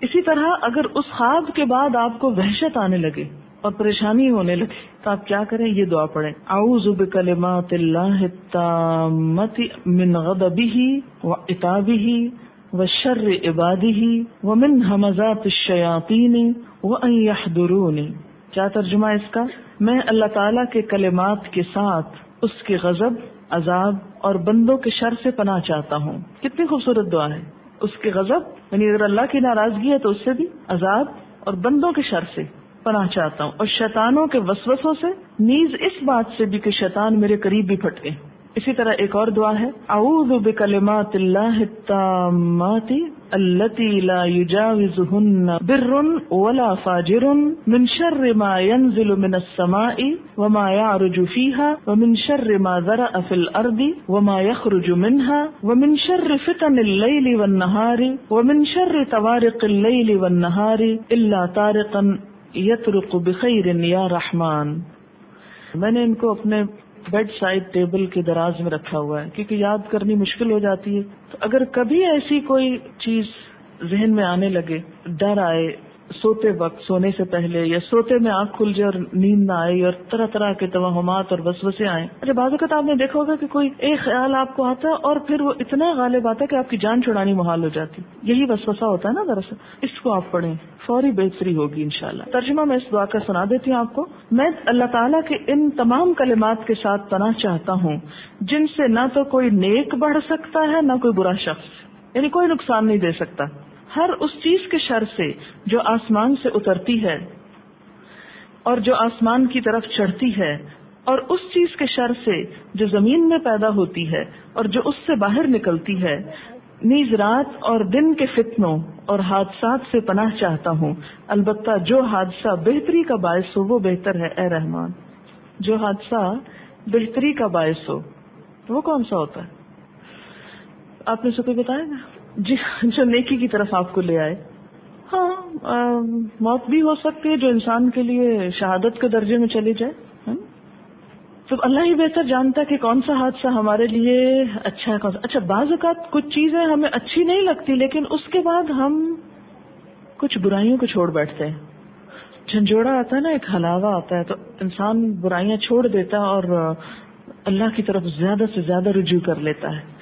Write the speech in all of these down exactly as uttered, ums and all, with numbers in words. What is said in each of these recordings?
اسی طرح اگر اس خواب کے بعد آپ کو وحشت آنے لگے اور پریشانی ہونے لگے تو آپ کیا کریں؟ یہ دعا پڑھیں، اعوذ بکلمات اللہ التامۃ من غضبہ وعقابہ وشر عبادہ ومن ہمزات الشیاطین وان یحضرون۔ کیا ترجمہ اس کا؟ میں اللہ تعالیٰ کے کلمات کے ساتھ اس کے غضب، عذاب اور بندوں کے شر سے پناہ چاہتا ہوں۔ کتنی خوبصورت دعا ہے۔ اس کے غضب یعنی اگر اللہ کی ناراضگی ہے تو اس سے بھی، عذاب اور بندوں کے شر سے پناہ چاہتا ہوں، اور شیطانوں کے وسوسوں سے، نیز اس بات سے بھی کہ شیطان میرے قریب بھی پھٹکے۔ اسی طرح ایک اور دعا ہے، اعوذ بکلمات اللہ التامات التی لا یجاوزہن بر ولا فاجر من شر ما ينزل من السماء وما يعرج فيها ومن شر ما ذرأ في الارض وما يخرج منها ومن شر فتن الليل والنهار ومن شر طوارق الليل والنهار الا طارقا یطرق بخیر یا رحمان۔ میں نے ان کو اپنے بیڈ سائڈ ٹیبل کے دراز میں رکھا ہوا ہے کیونکہ یاد کرنی مشکل ہو جاتی ہے، تو اگر کبھی ایسی کوئی چیز ذہن میں آنے لگے، ڈر آئے سوتے وقت، سونے سے پہلے، یا سوتے میں آنکھ کھل جائے اور نیند نہ آئے اور طرح طرح کے توہمات اور وسوسے آئیں۔ اچھا بعض اوقات آپ نے دیکھا ہوگا کہ کوئی ایک خیال آپ کو آتا ہے اور پھر وہ اتنا غالب آتا ہے کہ آپ کی جان چھڑانی محال ہو جاتی، یہی وسوسہ ہوتا ہے نا دراصل۔ اس کو آپ پڑھیں، فوری بہتری ہوگی انشاءاللہ۔ ترجمہ میں اس دعا کا سنا دیتی ہوں آپ کو۔ میں اللہ تعالیٰ کے ان تمام کلمات کے ساتھ پناہ چاہتا ہوں جن سے نہ تو کوئی نیک بڑھ سکتا ہے نہ کوئی برا شخص، یعنی کوئی نقصان نہیں دے سکتا، ہر اس چیز کے شر سے جو آسمان سے اترتی ہے اور جو آسمان کی طرف چڑھتی ہے، اور اس چیز کے شر سے جو زمین میں پیدا ہوتی ہے اور جو اس سے باہر نکلتی ہے، نیز رات اور دن کے فتنوں اور حادثات سے پناہ چاہتا ہوں، البتہ جو حادثہ بہتری کا باعث ہو وہ بہتر ہے اے رحمان۔ جو حادثہ بہتری کا باعث ہو وہ کون سا ہوتا ہے؟ آپ نے سے کوئی بتایا نا؟ جی، جو نیکی کی طرف آپ کو لے آئے۔ ہاں، موت بھی ہو سکتی ہے جو انسان کے لیے شہادت کے درجے میں چلی جائے، تو اللہ ہی بہتر جانتا ہے کہ کون سا حادثہ ہمارے لیے اچھا ہے، کون سا۔ اچھا بعض اوقات کچھ چیزیں ہمیں اچھی نہیں لگتی لیکن اس کے بعد ہم کچھ برائیوں کو چھوڑ بیٹھتے ہیں۔ جھنجھوڑا آتا ہے نا، ایک ہلاوا آتا ہے، تو انسان برائیاں چھوڑ دیتا ہے اور اللہ کی طرف زیادہ سے زیادہ رجوع کر لیتا ہے۔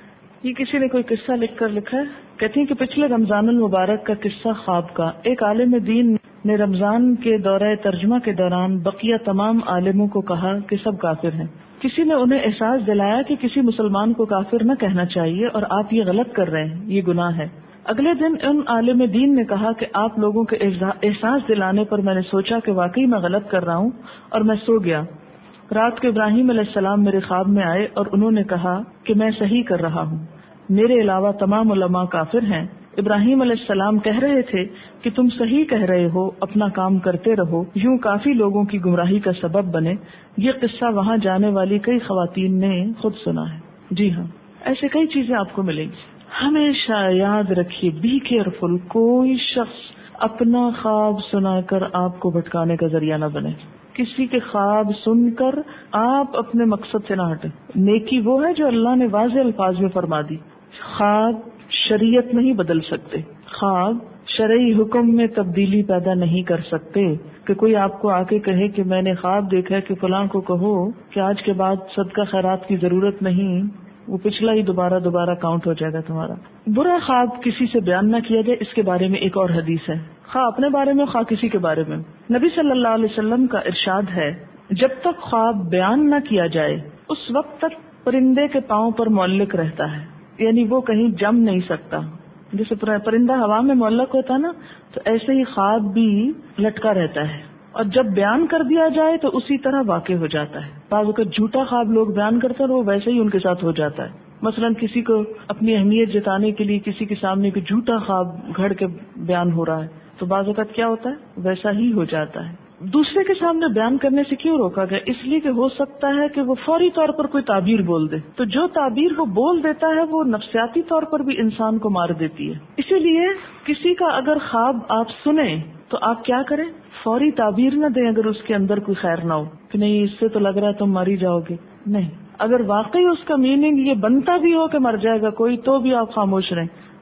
یہ کسی نے کوئی قصہ لکھ کر لکھا ہے، کہتی ہیں کہ پچھلے رمضان المبارک کا قصہ خواب کا۔ ایک عالم دین نے رمضان کے دورہ ترجمہ کے دوران بقیہ تمام عالموں کو کہا کہ سب کافر ہیں۔ کسی نے انہیں احساس دلایا کہ کسی مسلمان کو کافر نہ کہنا چاہیے اور آپ یہ غلط کر رہے ہیں، یہ گناہ ہے۔ اگلے دن ان عالم دین نے کہا کہ آپ لوگوں کے احساس دلانے پر میں نے سوچا کہ واقعی میں غلط کر رہا ہوں اور میں سو گیا۔ رات کو ابراہیم علیہ السلام میرے خواب میں آئے اور انہوں نے کہا کہ میں صحیح کر رہا ہوں، میرے علاوہ تمام علماء کافر ہیں۔ ابراہیم علیہ السلام کہہ رہے تھے کہ تم صحیح کہہ رہے ہو، اپنا کام کرتے رہو، یوں کافی لوگوں کی گمراہی کا سبب بنے۔ یہ قصہ وہاں جانے والی کئی خواتین نے خود سنا ہے۔ جی ہاں، ایسے کئی چیزیں آپ کو ملیں گی۔ ہمیشہ یاد رکھیے، بی کیئرفل، کوئی شخص اپنا خواب سنا کر آپ کو بھٹکانے کا ذریعہ نہ بنے۔ کسی کے خواب سن کر آپ اپنے مقصد سے نہ ہٹیں۔ نیکی وہ ہے جو اللہ نے واضح الفاظ میں فرما دی۔ خواب شریعت نہیں بدل سکتے، خواب شرعی حکم میں تبدیلی پیدا نہیں کر سکتے کہ کوئی آپ کو آ کے کہے کہ میں نے خواب دیکھا ہے کہ فلاں کو کہو کہ آج کے بعد صدقہ خیرات کی ضرورت نہیں، وہ پچھلا ہی دوبارہ دوبارہ کاؤنٹ ہو جائے گا تمہارا۔ برا خواب کسی سے بیان نہ کیا جائے، اس کے بارے میں ایک اور حدیث ہے، خواہ اپنے بارے میں خواہ کسی کے بارے میں۔ نبی صلی اللہ علیہ وسلم کا ارشاد ہے، جب تک خواب بیان نہ کیا جائے اس وقت تک پرندے کے پاؤں پر معلق رہتا ہے، یعنی وہ کہیں جم نہیں سکتا۔ جیسے پرندہ ہوا میں معلق ہوتا ہے نا، تو ایسے ہی خواب بھی لٹکا رہتا ہے، اور جب بیان کر دیا جائے تو اسی طرح واقع ہو جاتا ہے۔ بعض اوقات جھوٹا خواب لوگ بیان کرتے ہیں اور وہ ویسے ہی ان کے ساتھ ہو جاتا ہے۔ مثلا کسی کو اپنی اہمیت جتانے کے لیے کسی کے سامنے کوئی جھوٹا خواب گھڑ کے بیان ہو رہا ہے، تو بعض اوقات کیا ہوتا ہے، ویسا ہی ہو جاتا ہے۔ دوسرے کے سامنے بیان کرنے سے کیوں روکا گیا؟ اس لیے کہ ہو سکتا ہے کہ وہ فوری طور پر کوئی تعبیر بول دے، تو جو تعبیر وہ بول دیتا ہے وہ نفسیاتی طور پر بھی انسان کو مار دیتی ہے۔ اسی لیے کسی کا اگر خواب آپ سنیں تو آپ کیا کریں، فوری تعبیر نہ دیں اگر اس کے اندر کوئی خیر نہ ہو کہ نہیں اس سے تو لگ رہا ہے تم مر ہی جاؤ گے۔ نہیں، اگر واقعی اس کا میننگ یہ بنتا بھی ہو کہ مر جائے گا کوئی، تو بھی آپ خاموش رہیں،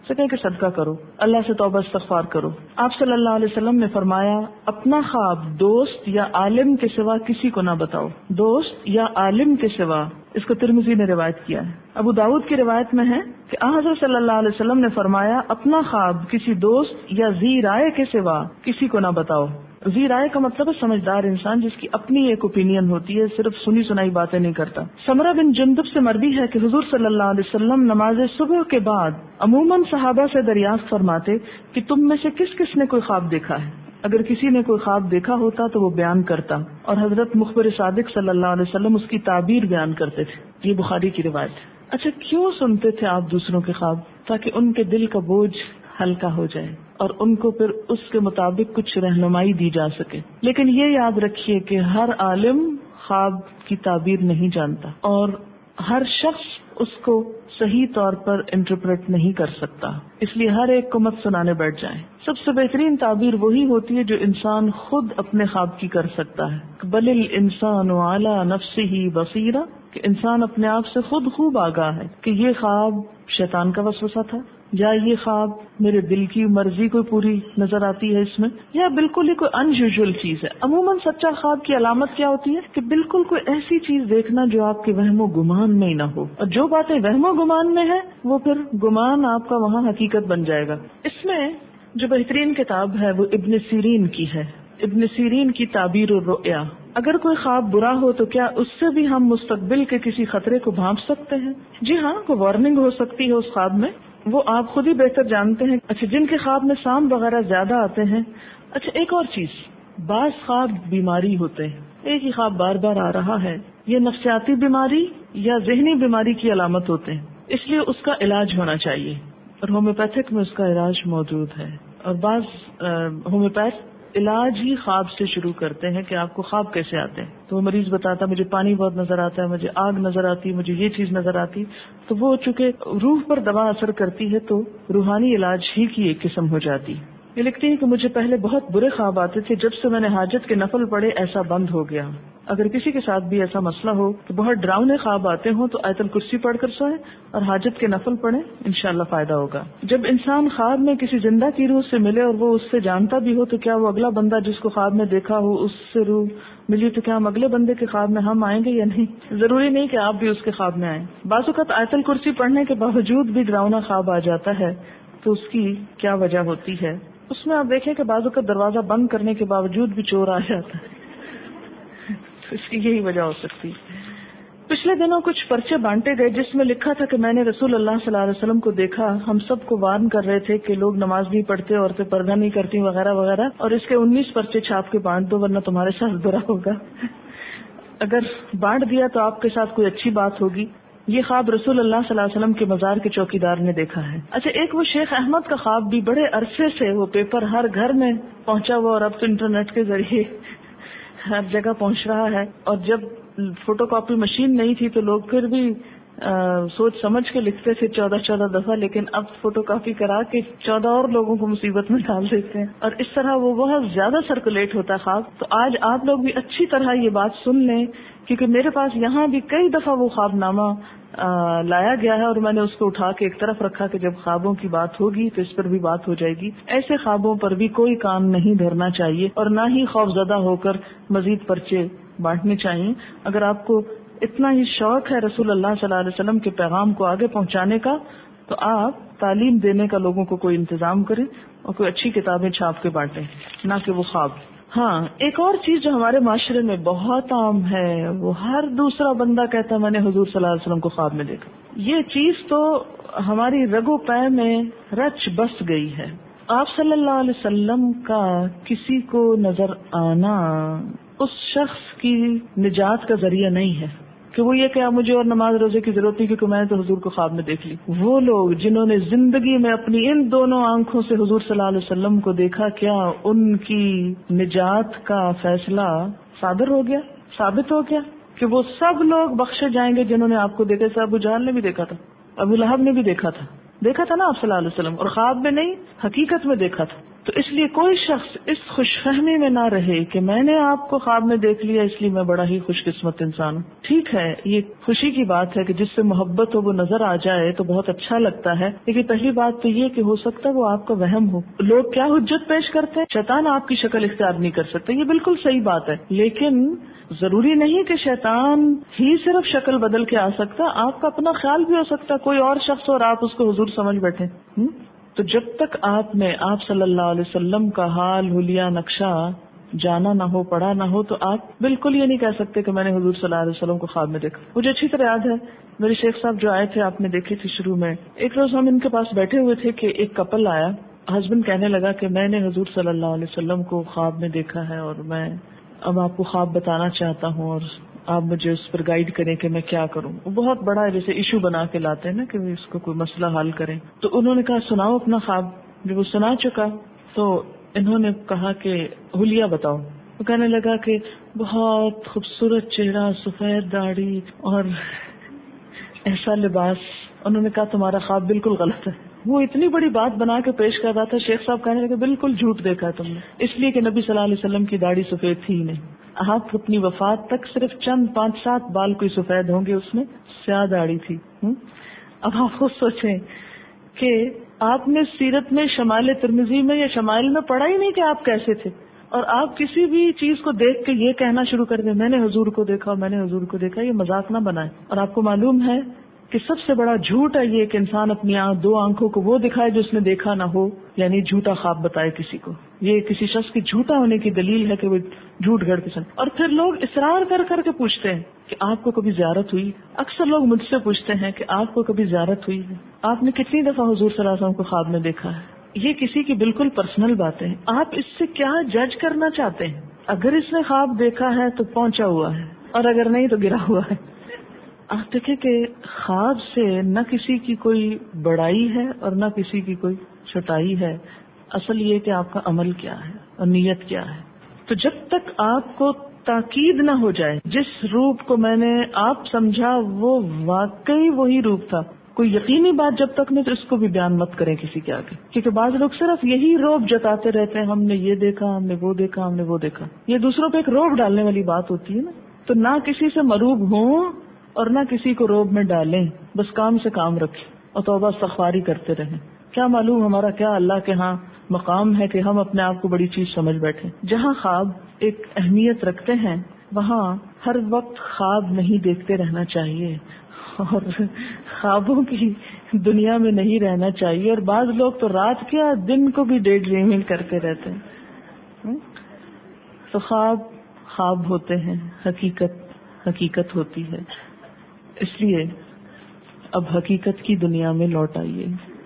سکے کہ صدقہ کرو، اللہ سے توبہ استغفار کرو۔ آپ صلی اللہ علیہ وسلم نے فرمایا اپنا خواب دوست یا عالم کے سوا کسی کو نہ بتاؤ، دوست یا عالم کے سوا۔ اس کو ترمذی نے روایت کیا ہے۔ ابو داؤد کی روایت میں ہے کہ حضرت صلی اللہ علیہ وسلم نے فرمایا اپنا خواب کسی دوست یا ذی رائے کے سوا کسی کو نہ بتاؤ۔ ذی رائے کا مطلب ہے سمجھدار انسان جس کی اپنی ایک اوپینین ہوتی ہے، صرف سنی سنائی باتیں نہیں کرتا۔ سمرہ بن جندب سے مروی ہے کہ حضور صلی اللہ علیہ وسلم نماز صبح کے بعد عموماً صحابہ سے دریافت فرماتے کہ تم میں سے کس کس نے کوئی خواب دیکھا ہے۔ اگر کسی نے کوئی خواب دیکھا ہوتا تو وہ بیان کرتا، اور حضرت مخبر صادق صلی اللہ علیہ وسلم اس کی تعبیر بیان کرتے تھے۔ یہ بخاری کی روایت ہے۔ اچھا، کیوں سنتے تھے آپ دوسروں کے خواب؟ تاکہ ان کے دل کا بوجھ ہلکا ہو جائے اور ان کو پھر اس کے مطابق کچھ رہنمائی دی جا سکے۔ لیکن یہ یاد رکھیے کہ ہر عالم خواب کی تعبیر نہیں جانتا، اور ہر شخص اس کو صحیح طور پر انٹرپریٹ نہیں کر سکتا، اس لیے ہر ایک کو مت سنانے بیٹھ جائیں۔ سب سے بہترین تعبیر وہی ہوتی ہے جو انسان خود اپنے خواب کی کر سکتا ہے۔ بل الانسان علی نفسہ بصیرہ، کہ انسان اپنے آپ سے خود خوب آگاہ ہے کہ یہ خواب شیطان کا وسوسہ تھا، یا یہ خواب میرے دل کی مرضی کو پوری نظر آتی ہے اس میں، یا بالکل ہی کوئی ان یوزول چیز ہے۔ عموماً سچا خواب کی علامت کیا ہوتی ہے کہ بالکل کوئی ایسی چیز دیکھنا جو آپ کے وہم و گمان میں ہی نہ ہو، اور جو باتیں وہم و گمان میں ہے وہ پھر گمان آپ کا وہاں حقیقت بن جائے گا۔ اس میں جو بہترین کتاب ہے وہ ابن سیرین کی ہے، ابن سیرین کی تعبیر الرؤیا۔ اگر کوئی خواب برا ہو تو کیا اس سے بھی ہم مستقبل کے کسی خطرے کو بھانپ سکتے ہیں؟ جی ہاں، کوئی وارننگ ہو سکتی ہے اس خواب میں، وہ آپ خود ہی بہتر جانتے ہیں۔ اچھا، جن کے خواب میں سانپ وغیرہ زیادہ آتے ہیں۔ اچھا، ایک اور چیز، بعض خواب بیماری ہوتے ہیں، ایک ہی خواب بار بار آ رہا ہے، یہ نفسیاتی بیماری یا ذہنی بیماری کی علامت ہوتے ہیں، اس لیے اس کا علاج ہونا چاہیے، اور ہومیوپیتھک میں اس کا علاج موجود ہے۔ اور بعض ہومیوپیتھ علاج ہی خواب سے شروع کرتے ہیں کہ آپ کو خواب کیسے آتے ہیں، تو وہ مریض بتاتا مجھے پانی بہت نظر آتا ہے، مجھے آگ نظر آتی ہے، مجھے یہ چیز نظر آتی، تو وہ چونکہ روح پر دوا اثر کرتی ہے تو روحانی علاج ہی کی ایک قسم ہو جاتی۔ یہ لکھتی ہے کہ مجھے پہلے بہت برے خواب آتے تھے، جب سے میں نے حاجت کے نفل پڑھے ایسا بند ہو گیا۔ اگر کسی کے ساتھ بھی ایسا مسئلہ ہو کہ بہت ڈراؤنے خواب آتے ہوں تو آیت الکرسی پڑھ کر سوئیں اور حاجت کے نفل پڑھیں، انشاءاللہ فائدہ ہوگا۔ جب انسان خواب میں کسی زندہ کی روح سے ملے اور وہ اس سے جانتا بھی ہو تو کیا وہ اگلا بندہ جس کو خواب میں دیکھا ہو اس سے روح ملی تو کیا ہم اگلے بندے کے خواب میں ہم آئیں گے یا نہیں؟ ضروری نہیں کہ آپ بھی اس کے خواب میں آئیں۔ بعض اوقات آیت الکرسی پڑھنے کے باوجود بھی ڈراؤنا خواب آ جاتا ہے، تو اس کی کیا وجہ ہوتی ہے؟ اس میں آپ دیکھیں کہ بعض اوقات دروازہ بند کرنے کے باوجود بھی چور آ جاتا ہے، تو اس کی یہی وجہ ہو سکتی۔ پچھلے دنوں کچھ پرچے بانٹے گئے جس میں لکھا تھا کہ میں نے رسول اللہ صلی اللہ علیہ وسلم کو دیکھا، ہم سب کو وارن کر رہے تھے کہ لوگ نماز نہیں پڑھتے، عورتیں پردہ نہیں کرتی وغیرہ وغیرہ، اور اس کے انیس پرچے چھاپ کے بانٹ دو ورنہ تمہارے ساتھ برا ہوگا۔ اگر بانٹ دیا تو آپ کے ساتھ کوئی اچھی بات ہوگی۔ یہ خواب رسول اللہ صلی اللہ علیہ وسلم کے مزار کے چوکیدار نے دیکھا ہے۔ اچھا، ایک وہ شیخ احمد کا خواب بھی بڑے عرصے سے وہ پیپر ہر گھر میں پہنچا ہوا، اور اب تو انٹرنیٹ کے ذریعے ہر جگہ پہنچ رہا ہے، اور جب فوٹو کاپی مشین نہیں تھی تو لوگ پھر بھی آ, سوچ سمجھ کے لکھتے تھے چودہ چودہ دفعہ، لیکن اب فوٹو کاپی کرا کے چودہ اور لوگوں کو مصیبت میں ڈال دیتے ہیں، اور اس طرح وہ بہت زیادہ سرکولیٹ ہوتا ہے خواب۔ تو آج آپ لوگ بھی اچھی طرح یہ بات سن لیں، کیونکہ میرے پاس یہاں بھی کئی دفعہ وہ خواب نامہ آ, لایا گیا ہے، اور میں نے اس کو اٹھا کے ایک طرف رکھا کہ جب خوابوں کی بات ہوگی تو اس پر بھی بات ہو جائے گی۔ ایسے خوابوں پر بھی کوئی کام نہیں دھرنا چاہیے، اور نہ ہی خوف زدہ ہو کر مزید پرچے بانٹنے چاہیے۔ اگر آپ کو اتنا ہی شوق ہے رسول اللہ صلی اللہ علیہ وسلم کے پیغام کو آگے پہنچانے کا تو آپ تعلیم دینے کا لوگوں کو کوئی انتظام کریں اور کوئی اچھی کتابیں چھاپ کے بانٹیں، نہ کہ وہ خواب۔ ہاں، ایک اور چیز جو ہمارے معاشرے میں بہت عام ہے، وہ ہر دوسرا بندہ کہتا ہے میں نے حضور صلی اللہ علیہ وسلم کو خواب میں دیکھا۔ یہ چیز تو ہماری رگو پے میں رچ بس گئی ہے۔ آپ صلی اللہ علیہ وسلم کا کسی کو نظر آنا اس شخص کی نجات کا ذریعہ نہیں ہے کہ وہ یہ کہ مجھے اور نماز روزے کی ضرورت نہیں کیونکہ میں نے تو حضور کو خواب میں دیکھ لی۔ وہ لوگ جنہوں نے زندگی میں اپنی ان دونوں آنکھوں سے حضور صلی اللہ علیہ وسلم کو دیکھا، کیا ان کی نجات کا فیصلہ صادر ہو گیا، ثابت ہو گیا کہ وہ سب لوگ بخشے جائیں گے جنہوں نے آپ کو دیکھا؟ سے ابو جہل نے بھی دیکھا تھا، ابو لہب نے بھی دیکھا تھا، دیکھا تھا نا آپ صلی اللہ علیہ وسلم، اور خواب میں نہیں حقیقت میں دیکھا تھا۔ تو اس لیے کوئی شخص اس خوش فہمی میں نہ رہے کہ میں نے آپ کو خواب میں دیکھ لیا اس لیے میں بڑا ہی خوش قسمت انسان ہوں. ٹھیک ہے یہ خوشی کی بات ہے کہ جس سے محبت ہو وہ نظر آ جائے تو بہت اچھا لگتا ہے، لیکن پہلی بات تو یہ کہ ہو سکتا ہے وہ آپ کا وہم ہو. لوگ کیا حجت پیش کرتے ہیں، شیطان آپ کی شکل اختیار نہیں کر سکتا، یہ بالکل صحیح بات ہے، لیکن ضروری نہیں کہ شیطان ہی صرف شکل بدل کے آ سکتا، آپ کا اپنا خیال بھی ہو سکتا، کوئی اور شخص اور آپ اس کو حضور سمجھ بیٹھے. تو جب تک آپ نے آپ صلی اللہ علیہ وسلم کا حال حلیہ نقشہ جانا نہ ہو، پڑھا نہ ہو، تو آپ بالکل یہ نہیں کہہ سکتے کہ میں نے حضور صلی اللہ علیہ وسلم کو خواب میں دیکھا. مجھے اچھی طرح یاد ہے میرے شیخ صاحب جو آئے تھے، آپ نے دیکھے تھے شروع میں، ایک روز ہم ان کے پاس بیٹھے ہوئے تھے کہ ایک کپل آیا. ہسبینڈ کہنے لگا کہ میں نے حضور صلی اللہ علیہ وسلم کو خواب میں دیکھا ہے اور میں اب آپ کو خواب بتانا چاہتا ہوں اور آپ مجھے اس پر گائیڈ کریں کہ میں کیا کروں. وہ بہت بڑا جیسے ایشو بنا کے لاتے ہیں نا کہ اس کو کوئی مسئلہ حل کریں. تو انہوں نے کہا سناؤ اپنا خواب. جب وہ سنا چکا تو انہوں نے کہا کہ حلیہ بتاؤ. وہ کہنے لگا کہ بہت خوبصورت چہرہ، سفید داڑھی اور ایسا لباس. انہوں نے کہا تمہارا خواب بالکل غلط ہے. وہ اتنی بڑی بات بنا کے پیش کر رہا تھا. شیخ صاحب کہنے لگے بالکل جھوٹ دیکھا تم نے، اس لیے کہ نبی صلی اللہ علیہ وسلم کی داڑھی سفید تھی ہی نہیں. آپ اپنی وفات تک صرف چند پانچ سات بال کوئی سفید ہوں گے، اس میں سیاہ داڑھی تھی. اب آپ خود سوچیں کہ آپ نے سیرت میں شمائل ترمذی میں یا شمائل میں پڑھا ہی نہیں کہ آپ کیسے تھے، اور آپ کسی بھی چیز کو دیکھ کے یہ کہنا شروع کر دیں میں نے حضور کو دیکھا میں نے حضور کو دیکھا. یہ مذاق نہ بنائے. اور آپ کو معلوم ہے کہ سب سے بڑا جھوٹ ہے یہ کہ انسان اپنی آنکھ دو آنکھوں کو وہ دکھائے جو اس نے دیکھا نہ ہو، یعنی جھوٹا خواب بتائے کسی کو. یہ کسی شخص کی جھوٹا ہونے کی دلیل ہے کہ وہ جھوٹ گھڑ کے سن. اور پھر لوگ اصرار کر کر کے پوچھتے ہیں کہ آپ کو کبھی زیارت ہوئی. اکثر لوگ مجھ سے پوچھتے ہیں کہ آپ کو کبھی زیارت ہوئی ہے، آپ نے کتنی دفعہ حضور صلی اللہ علیہ وسلم کو خواب میں دیکھا ہے. یہ کسی کی بالکل پرسنل باتیں ہیں. آپ اس سے کیا جج کرنا چاہتے ہیں؟ اگر اس نے خواب دیکھا ہے تو پہنچا ہوا ہے، اور اگر نہیں تو گرا ہوا ہے. آپ دیکھیں کہ خواب سے نہ کسی کی کوئی بڑائی ہے اور نہ کسی کی کوئی چھٹائی ہے. اصل یہ کہ آپ کا عمل کیا ہے اور نیت کیا ہے. تو جب تک آپ کو تاکید نہ ہو جائے جس روپ کو میں نے آپ سمجھا وہ واقعی وہی روپ تھا، کوئی یقینی بات جب تک نہیں تو اس کو بھی بیان مت کریں کسی کے آگے. کیونکہ بعض لوگ صرف یہی روب جتاتے رہتے ہیں، ہم نے یہ دیکھا، ہم نے وہ دیکھا، ہم نے وہ دیکھا. یہ دوسروں پہ ایک روب ڈالنے والی بات ہوتی ہے نا. تو نہ کسی سے مروب ہوں اور نہ کسی کو روب میں ڈالیں، بس کام سے کام رکھیں اور توبہ استغفاری کرتے رہیں. کیا معلوم ہمارا کیا اللہ کے ہاں مقام ہے کہ ہم اپنے آپ کو بڑی چیز سمجھ بیٹھے. جہاں خواب ایک اہمیت رکھتے ہیں وہاں ہر وقت خواب نہیں دیکھتے رہنا چاہیے اور خوابوں کی دنیا میں نہیں رہنا چاہیے. اور بعض لوگ تو رات کیا دن کو بھی ڈے ڈریمنگ کرتے رہتے ہیں. تو خواب خواب ہوتے ہیں، حقیقت حقیقت ہوتی ہے. اس لیے اب حقیقت کی دنیا میں لوٹ آئیے.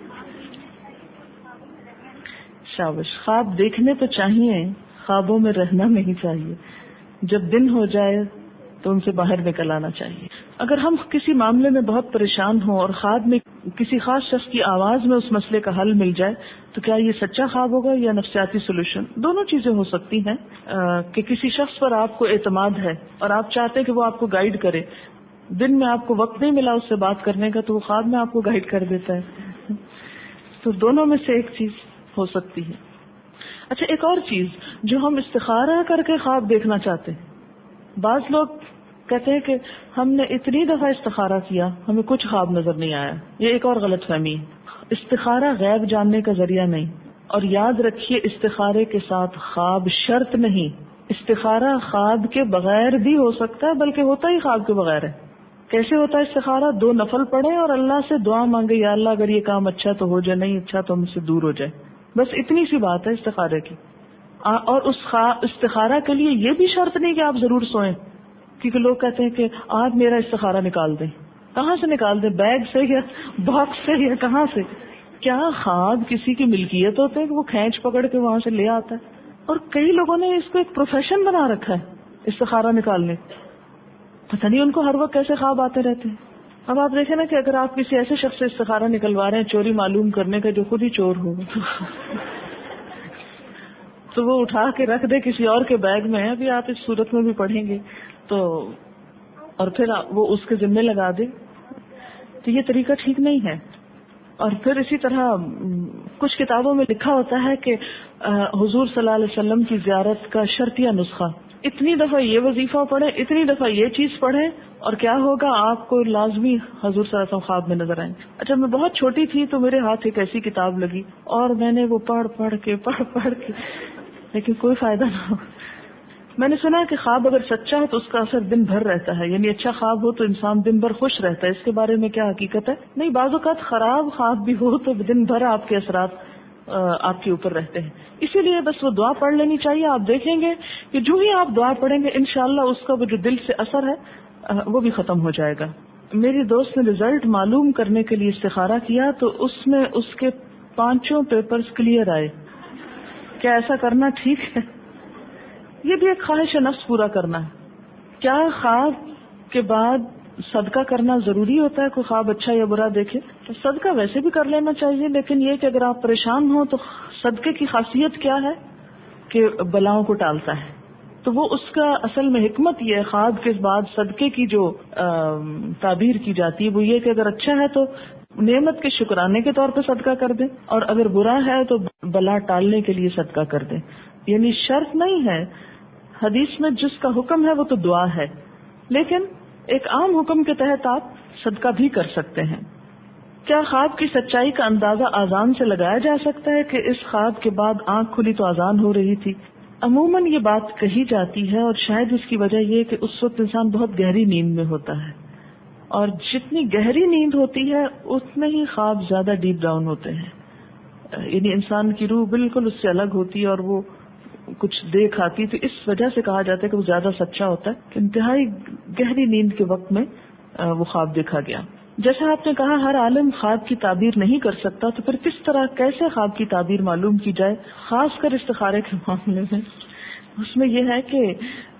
شابش. خواب دیکھنے تو چاہیے، خوابوں میں رہنا نہیں چاہیے. جب دن ہو جائے تو ان سے باہر نکل آنا چاہیے. اگر ہم کسی معاملے میں بہت پریشان ہوں اور خواب میں کسی خاص شخص کی آواز میں اس مسئلے کا حل مل جائے تو کیا یہ سچا خواب ہوگا یا نفسیاتی سولوشن؟ دونوں چیزیں ہو سکتی ہیں. کہ کسی شخص پر آپ کو اعتماد ہے اور آپ چاہتے ہیں کہ وہ آپ کو گائیڈ کرے، دن میں آپ کو وقت نہیں ملا اس سے بات کرنے کا تو وہ خواب میں آپ کو گائیڈ کر دیتا ہے. تو دونوں میں سے ایک چیز ہو سکتی ہے. اچھا ایک اور چیز جو ہم استخارہ کر کے خواب دیکھنا چاہتے ہیں. بعض لوگ کہتے ہیں کہ ہم نے اتنی دفعہ استخارہ کیا ہمیں کچھ خواب نظر نہیں آیا. یہ ایک اور غلط فہمی ہے. استخارہ غیب جاننے کا ذریعہ نہیں. اور یاد رکھیے استخارے کے ساتھ خواب شرط نہیں. استخارہ خواب کے بغیر بھی ہو سکتا ہے، بلکہ ہوتا ہی خواب کے بغیر ہے. کیسے ہوتا ہے استخارہ؟ دو نفل پڑھیں اور اللہ سے دعا مانگے، یا اللہ اگر یہ کام اچھا تو ہو جائے، نہیں اچھا تو ہم سے دور ہو جائے. بس اتنی سی بات ہے استخارے کی. اور اس استخارہ کے لیے یہ بھی شرط نہیں کہ آپ ضرور سوئیں، کیونکہ لوگ کہتے ہیں کہ آپ میرا استخارہ نکال دیں. کہاں سے نکال دیں؟ بیگ سے یا باکس سے یا کہاں سے؟ کیا خواب کسی کی ملکیت ہوتے ہیں کہ وہ کھینچ پکڑ کے وہاں سے لے آتا ہے؟ اور کئی لوگوں نے اس کو ایک پروفیشن بنا رکھا ہے استخارہ نکالنے. پتہ نہیں ان کو ہر وقت کیسے خواب آتے رہتے ہیں. اب آپ دیکھیں نا کہ اگر آپ کسی ایسے شخص سے استخارہ نکلوا رہے ہیں چوری معلوم کرنے کا جو خود ہی چور ہو تو وہ اٹھا کے رکھ دے کسی اور کے بیگ میں. ابھی آپ اس صورت میں بھی پڑھیں گے تو اور پھر وہ اس کے ذمہ لگا دے تو یہ طریقہ ٹھیک نہیں ہے. اور پھر اسی طرح کچھ کتابوں میں لکھا ہوتا ہے کہ حضور صلی اللہ علیہ وسلم کی زیارت کا شرطیہ نسخہ، اتنی دفعہ یہ وظیفہ پڑھیں، اتنی دفعہ یہ چیز پڑھیں، اور کیا ہوگا آپ کو لازمی حضور صلی اللہ علیہ وسلم خواب میں نظر آئیں گے۔ اچھا میں بہت چھوٹی تھی تو میرے ہاتھ ایک ایسی کتاب لگی اور میں نے وہ پڑھ پڑھ کے پڑھ پڑھ کے لیکن کوئی فائدہ نہ ہو۔ میں نے سنا کہ خواب اگر سچا ہے تو اس کا اثر دن بھر رہتا ہے، یعنی اچھا خواب ہو تو انسان دن بھر خوش رہتا ہے۔ اس کے بارے میں کیا حقیقت ہے؟ نہیں، بعض اوقات خراب خواب بھی ہو تو دن بھر آپ کے اثرات آپ کے اوپر رہتے ہیں۔ اسی لیے بس وہ دعا پڑھ لینی چاہیے۔ آپ دیکھیں گے کہ جو ہی آپ دعا پڑھیں گے انشاءاللہ اس کا وہ جو دل سے اثر ہے وہ بھی ختم ہو جائے گا۔ میری دوست نے رزلٹ معلوم کرنے کے لیے استخارہ کیا تو اس میں اس کے پانچوں پیپرز کلیئر آئے۔ کیا ایسا کرنا ٹھیک ہے؟ یہ بھی ایک خواہش نفس پورا کرنا ہے۔ کیا خواب کے بعد صدقہ کرنا ضروری ہوتا ہے؟ کوئی خواب اچھا یا برا دیکھے تو صدقہ ویسے بھی کر لینا چاہیے، لیکن یہ کہ اگر آپ پریشان ہوں تو صدقے کی خاصیت کیا ہے کہ بلاؤں کو ٹالتا ہے۔ تو وہ اس کا اصل میں حکمت یہ ہے، خواب کے بعد صدقے کی جو تعبیر کی جاتی ہے وہ یہ کہ اگر اچھا ہے تو نعمت کے شکرانے کے طور پہ صدقہ کر دیں، اور اگر برا ہے تو بلا ٹالنے کے لیے صدقہ کر دیں۔ یعنی شرط نہیں ہے، حدیث میں جس کا حکم ہے وہ تو دعا ہے، لیکن ایک عام حکم کے تحت آپ صدقہ بھی کر سکتے ہیں۔ کیا خواب کی سچائی کا اندازہ اذان سے لگایا جا سکتا ہے کہ اس خواب کے بعد آنکھ کھلی تو اذان ہو رہی تھی؟ عموماً یہ بات کہی جاتی ہے، اور شاید اس کی وجہ یہ کہ اس وقت انسان بہت گہری نیند میں ہوتا ہے، اور جتنی گہری نیند ہوتی ہے اتنے ہی خواب زیادہ ڈیپ ڈاؤن ہوتے ہیں، یعنی انسان کی روح بالکل اس سے الگ ہوتی ہے اور وہ کچھ دیکھ آتی، تو اس وجہ سے کہا جاتا ہے کہ وہ زیادہ سچا ہوتا ہے کہ انتہائی گہری نیند کے وقت میں وہ خواب دیکھا گیا۔ جیسا آپ نے کہا ہر عالم خواب کی تعبیر نہیں کر سکتا، تو پھر کس طرح کیسے خواب کی تعبیر معلوم کی جائے، خاص کر استخارے کے معاملے میں؟ اس میں یہ ہے کہ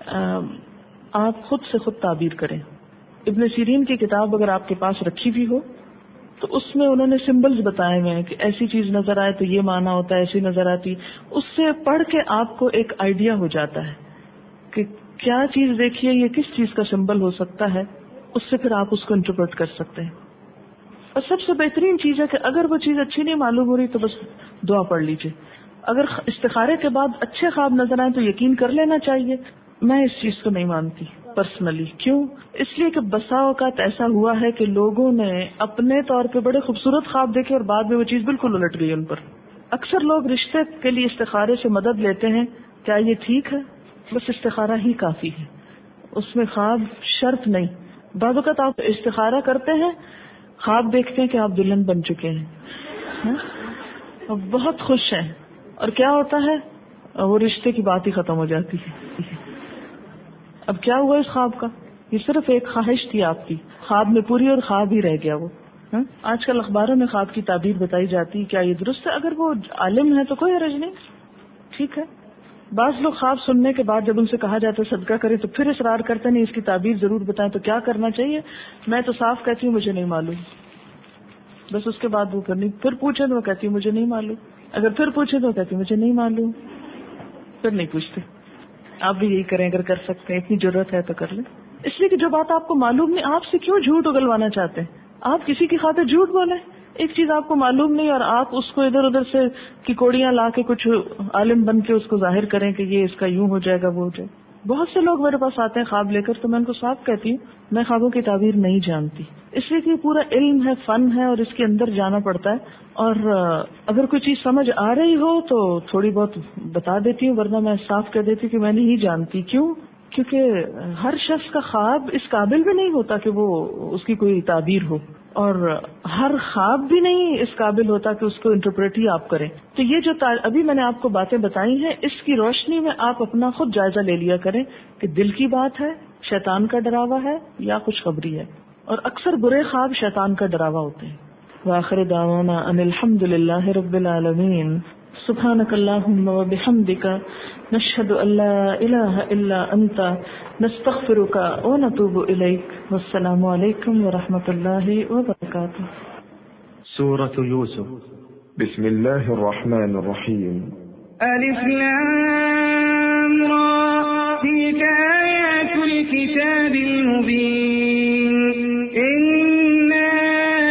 آپ خود سے خود تعبیر کریں۔ ابن سیرین کی کتاب اگر آپ کے پاس رکھی بھی ہو تو اس میں انہوں نے سمبلز بتائے ہوئے ہیں کہ ایسی چیز نظر آئے تو یہ معنی ہوتا ہے، ایسی نظر آتی، اس سے پڑھ کے آپ کو ایک آئیڈیا ہو جاتا ہے کہ کیا چیز دیکھیے یہ کس چیز کا سمبل ہو سکتا ہے، اس سے پھر آپ اس کو انٹرپریٹ کر سکتے ہیں۔ اور سب سے بہترین چیز ہے کہ اگر وہ چیز اچھی نہیں معلوم ہو رہی تو بس دعا پڑھ لیجئے۔ اگر استخارے کے بعد اچھے خواب نظر آئے تو یقین کر لینا چاہیے۔ میں اس چیز کو نہیں مانتی پرسنلی۔ کیوں؟ اس لیے کہ بسا اوقات ایسا ہوا ہے کہ لوگوں نے اپنے طور پہ بڑے خوبصورت خواب دیکھے اور بعد میں وہ چیز بالکل الٹ گئی ان پر۔ اکثر لوگ رشتے کے لیے استخارے سے مدد لیتے ہیں، کیا یہ ٹھیک ہے؟ بس استخارہ ہی کافی ہے، اس میں خواب شرط نہیں۔ بعض اوقات آپ استخارہ کرتے ہیں، خواب دیکھتے ہیں کہ آپ دلہن بن چکے ہیں اور بہت خوش ہیں، اور کیا ہوتا ہے وہ رشتے کی بات ہی ختم ہو جاتی ہے۔ اب کیا ہوا اس خواب کا؟ یہ صرف ایک خواہش تھی آپ کی، خواب میں پوری اور خواب ہی رہ گیا وہ۔ آج کل اخباروں میں خواب کی تعبیر بتائی جاتی، کیا یہ درست ہے؟ اگر وہ عالم ہے تو کوئی حرج نہیں، ٹھیک ہے۔ بعض لوگ خواب سننے کے بعد جب ان سے کہا جاتا ہے صدقہ کریں تو پھر اصرار کرتے نہیں اس کی تعبیر ضرور بتائیں، تو کیا کرنا چاہیے؟ میں تو صاف کہتی ہوں مجھے نہیں معلوم، بس اس کے بعد وہ کرنی، پھر پوچھیں تو وہ کہتی ہوں مجھے نہیں معلوم، اگر پھر پوچھیں تو وہ کہتی مجھے نہیں معلوم، پھر نہیں پوچھتے۔ آپ بھی یہی کریں اگر کر سکتے ہیں، اتنی ضرورت ہے تو کر لیں۔ اس لیے کہ جو بات آپ کو معلوم نہیں، آپ سے کیوں جھوٹ اگلوانا چاہتے ہیں؟ آپ کسی کی خاطر جھوٹ بولیں۔ ایک چیز آپ کو معلوم نہیں اور آپ اس کو ادھر ادھر سے ککوڑیاں لا کے کچھ عالم بن کے اس کو ظاہر کریں کہ یہ اس کا یوں ہو جائے گا وہ ہو جائے۔ بہت سے لوگ میرے پاس آتے ہیں خواب لے کر، تو میں ان کو صاف کہتی ہوں میں خوابوں کی تعبیر نہیں جانتی، اس لیے کہ پورا علم ہے، فن ہے، اور اس کے اندر جانا پڑتا ہے، اور اگر کوئی چیز سمجھ آ رہی ہو تو تھوڑی بہت بتا دیتی ہوں، ورنہ میں صاف کہہ دیتی کہ میں نہیں جانتی۔ کیوں؟ کیونکہ ہر شخص کا خواب اس قابل بھی نہیں ہوتا کہ وہ اس کی کوئی تعبیر ہو، اور ہر خواب بھی نہیں اس قابل ہوتا کہ اس کو انٹرپریٹ ہی آپ کریں۔ تو یہ جو ابھی میں نے آپ کو باتیں بتائی ہیں، اس کی روشنی میں آپ اپنا خود جائزہ لے لیا کریں کہ دل کی بات ہے، شیطان کا ڈراوا ہے یا خوشخبری ہے، اور اکثر برے خواب شیطان کا ڈراوا ہوتے ہیں۔ وآخر دعوانا ان الحمد للہ رب العالمین، سبحانک اللہم وبحمدک، نشہد ان لا الہ الا انت، نستغفرک ونتوب الیک، والسلام علیکم ورحمۃ اللہ وبرکاتہ۔ سورۃ یوسف، بسم اللہ الرحمن الرحیم۔ الف لام را، تلک آیات الکتاب المبین، انا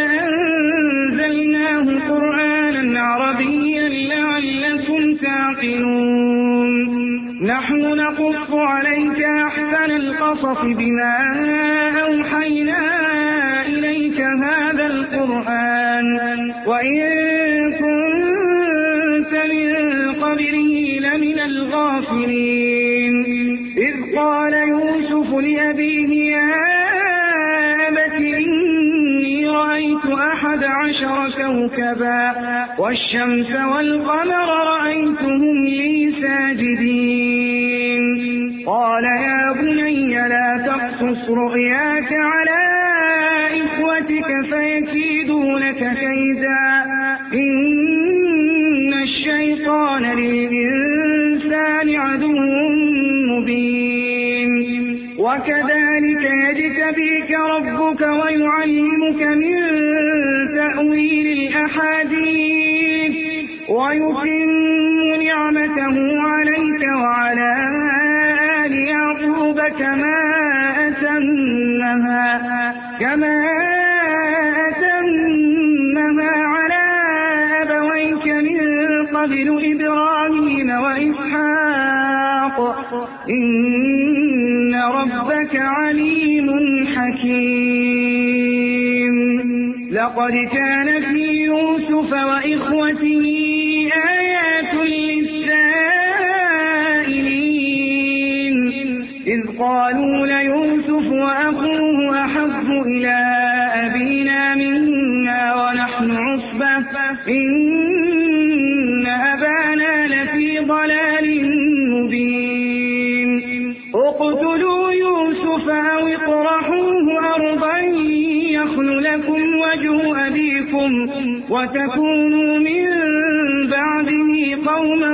انزلناه قرآنا عربیا لعلکم تعقلون۔ يعقلون نحن نقص عليك أحسن القصص بما أوحينا إليك هذا القرآن وإن كنت من قبله لمن الغافلين إذ قال يوسف لأبيه يا أبت إني رأيت أحد عشر كوكبا والشمس والقمر رأيتهم لي ساجدين قال يا بني لا تقصص رؤياك على إخوتك فيكيدوا لك كيدا إن الشيطان للإنسان عدو مبين وكذلك يجتبيك ربك ويعلمك من تأويل الأحاديث ويتم نعمته عليك وعلى آل يعقوب كما أتمها كما أتمها على أبويك من قبل إبراهيم وإسحاق إن ربك عليم حكيم لقد كان في يوسف وإخوته آيات للسائلين إذ قالوا ليوسف وأخوه أحب إلى أبينا منا ونحن عصبة إن أبانا لفي ضلال مبين اقتلوا يوسف أو اطرحوه أرضا يخل لكم وجه أبيكم وتكونوا من بعده قوما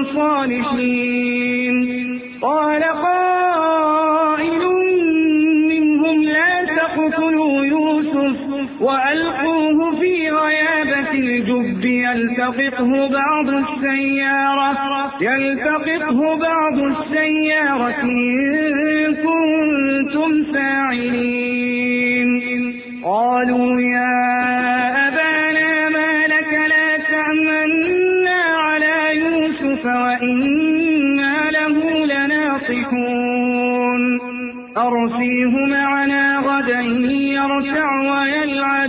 صالحين قال قائل منهم لا تقتلوا يوسف وألقوه في غيابة الجب يلتقطه بعض السيارة يلتقطه بعض السيارة إن كنتم فاعلين قالوا يا أبانا ما لك لا تأمنا على يوسف وإنا له لناصحون أرسله معنا غدا يرتع ويلعب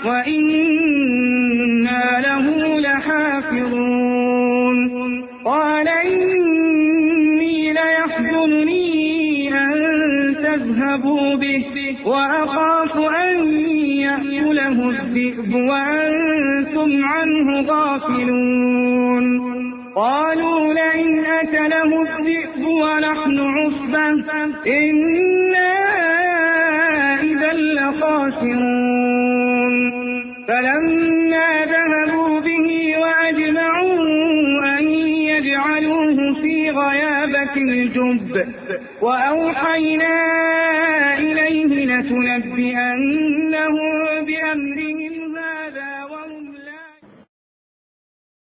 وإنا له لحافظون قال إني ليحزنني أن تذهبوا به وأخاف أن يأكله الذئب وأنتم عنه غافلون قالوا لئن أكله الذئب ونحن عصبة إنا إذا لخاسرون فلما ذهبوا به وأجمعوا أن يجعلوه في غيابة الجب وأوحينا إليه لتنبئنهم بأمرهم